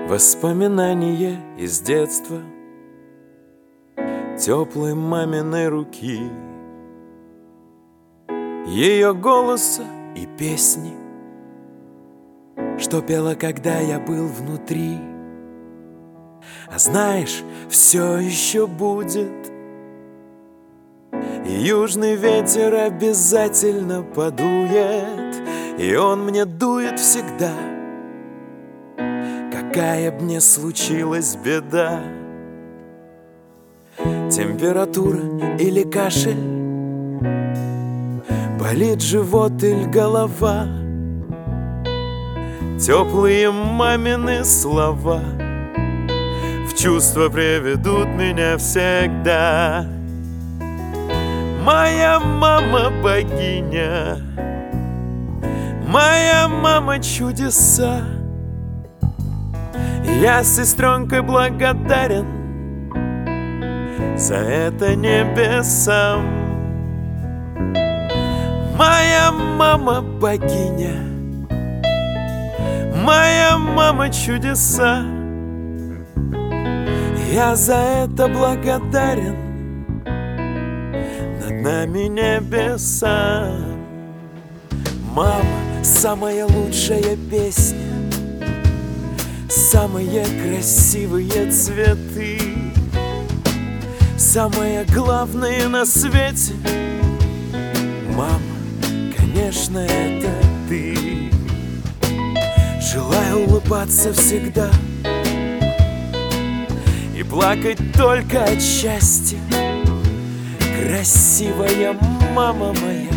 Воспоминание из детства, теплой маминой руки, ее голоса и песни, что пела, когда я был внутри. А знаешь, все еще будет, и южный ветер обязательно подует, и он мне дует всегда, какая б ни случилась беда. Температура или кашель, болит живот или голова, теплые мамины слова в чувства приведут меня всегда. Моя мама богиня, моя мама чудеса. Я сестренкой благодарен за это небесам. Моя мама богиня, моя мама чудеса. Я за это благодарен над нами небеса. Мама, самая лучшая песня, самые красивые цветы, самое главное на свете. Мама, конечно, это ты. Желаю улыбаться всегда и плакать только от счастья. Красивая мама моя,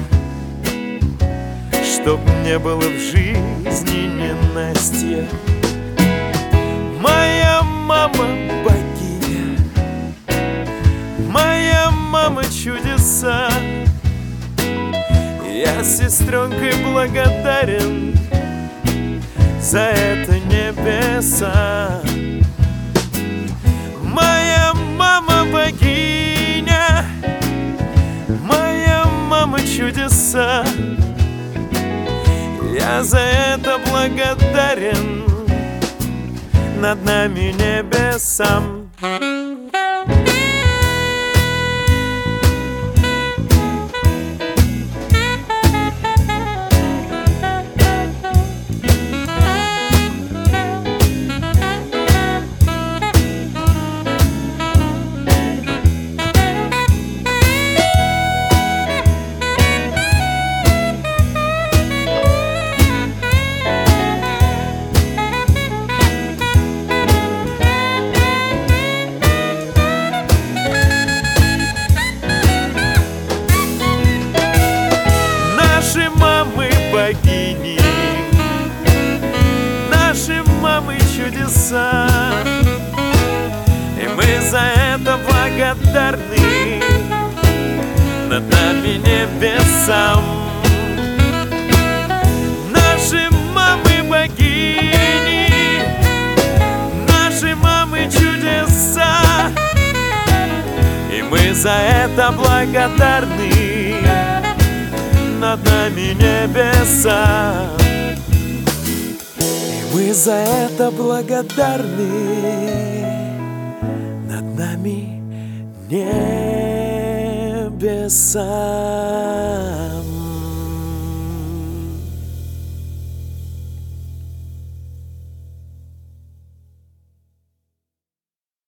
чтоб не было в жизни ненастья. Моя мама богиня, моя мама чудеса. Я сестренкой благодарен за это небеса. Моя мама богиня, моя мама чудеса. Я за это благодарен над нами небесам. Богини, наши мамы чудеса, и мы за это благодарны над нами небесам. Наши мамы богини, наши мамы чудеса, и мы за это благодарны над нами небеса. И мы за это благодарны над нами небеса.